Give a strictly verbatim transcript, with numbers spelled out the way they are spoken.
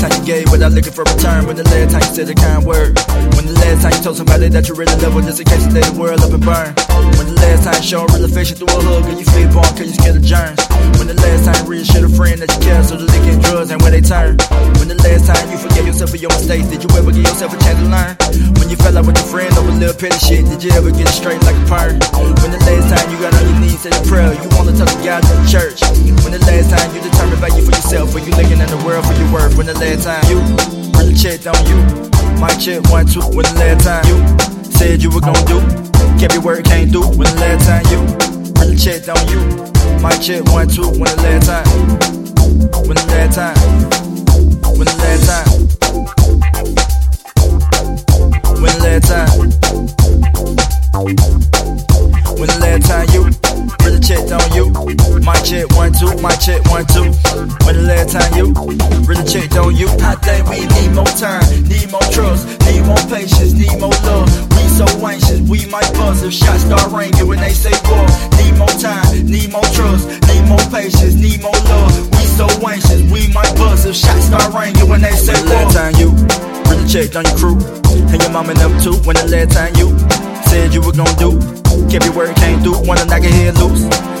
time you gave without looking for return? When the last time you said a kind word? When the last time you told somebody that you really love them just in case you lay the world up and burn? When the last time you showed real affection through a hug and you feel born cause you scared of germs? When the last time you reassured a friend that you care so the liquor and drugs ain't where they turn? When the last time you forgave yourself for your mistakes, did you ever give yourself a chance to learn? When you fell out with your friend over little petty shit, did you ever get it straight like a perm? When the last time you got on your knees, said a prayer, you wanna talk to God in the church? When the last time you determined value for yourself, or you looking at the world for your worth? When the last time you really checked on you? Might check one, two. When the last time you said you were gonna do, kept your word, came through? When the last time you really checked on you? Might check one, two. When the last time? When the last time? When the last time? When the last time? When the last time you really checked on you? Might check one, two, might check one, two. When the last time you really checked on you? I think we need more time, need more trust, need more patience, need more love. We so anxious, we might buzz if shots start ringing when they say war. Need more time, need more trust, need more patience, need more love. We so anxious, we might buzz if shots start ringing when they say war. When the last time you really checked on your crew and your mom and them too? When the last time you said you were gonna do, kept your word, came through? Wanna knock your head loose?